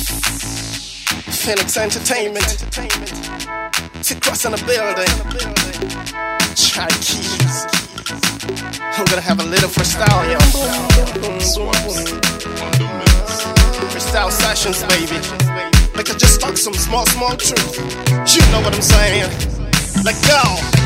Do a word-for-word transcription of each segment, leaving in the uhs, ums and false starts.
Phoenix Entertainment. T-Cross in the building. Chai Keys. I'm gonna have a little freestyle, yo. Freestyle sessions, baby. Like I just talk some small, small truth. You know what I'm saying? Let go.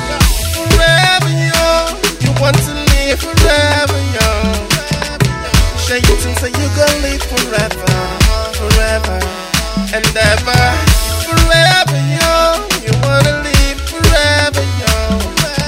Forever young, you want to live forever young. Share you things that you gonna live forever, forever and ever. Forever young, you wanna live forever young.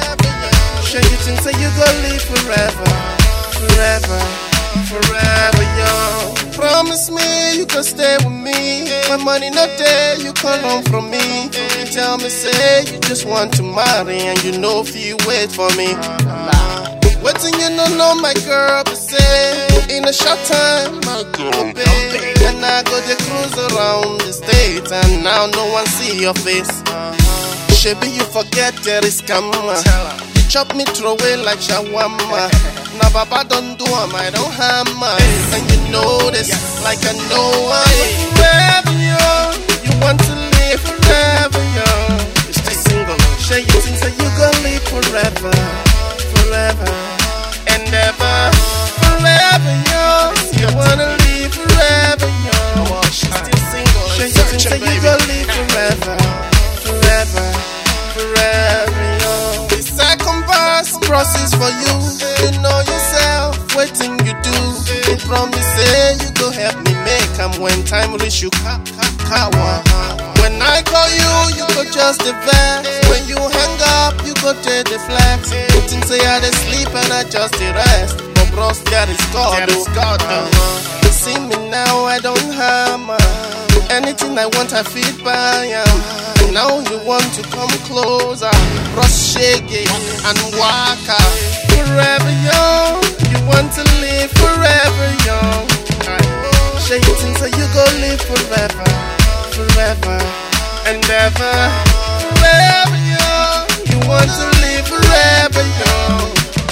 Share you things that you gonna live forever, forever, forever young. Promise me you can stay with me. When money not there, you come home from me. You tell me, say you just want to marry, and you know if you wait for me. Waiting, you don't know my girl, but say in a short time, my girl, babe. And I go to cruise around the state, and now no one see your face. Maybe you forget there is karma. You chop me throw away like shawarma. Now Baba don't do am, I don't hammer. And you know this, like I know I'm forever young. You want to live forever young. You stay single, share you things that you gonna live forever, forever and ever. Forever young, you wanna live forever young. You stay single, share you things that you gonna live forever, forever, forever young. The second verse process for you. You know yourself, waiting you do. You promise say you go help me make am when time reach you ka ka kawa. When I call you, you go just the vex. When you hang up, you go take the flex. You think say I dey sleep and I just the rest. But bros, there is God, oh God. Uh-huh. You see me now, I don't hammer. Anything I want, I feel by am. And now you want to come closer. Bros, shake it and waka. Forever young, you want to live forever young. Share you things so you go live forever, forever and ever. Forever young, you want to live forever young.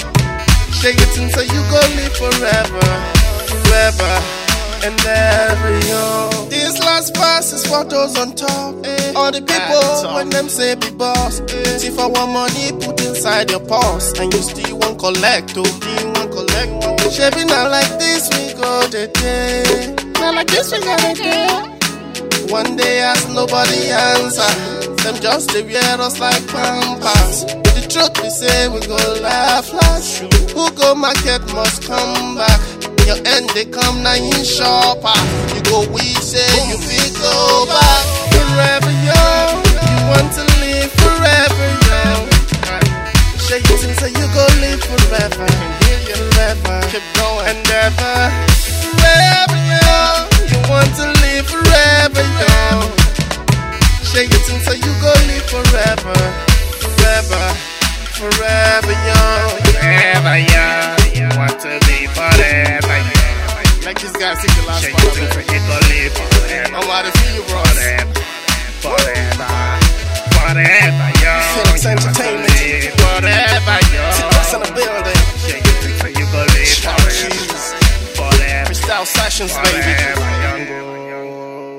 Share you things so you go live forever, forever and ever young. This last verse is for those on top. All the people when them say be boss. See for one money put inside your purse, and you still won't collect, oh, you won't collect. Shabby now like this we go the day. Now like this we go the day. One day ask nobody answer. Them just they wear us like pampers. The truth we say we go laugh last. Who go market must come back. Your end they come now in shopper. You go we say you feel go back. Forever young, you want to live forever young. Share you things so you go live forever, forever, keep going and ever. Forever young, you want to live forever young. Share you things so you go live forever, forever, forever young. Forever young, you want to live forever young. Like this guy sing the last Share part. you things so you go live forever. I'm out of you, bro. Forever, forever young. Phoenix Entertainment. Forever young. T-Cross in the building. Share you things so you go live Chai forever. Keys. Forever, Freestyle sessions, baby. forever young.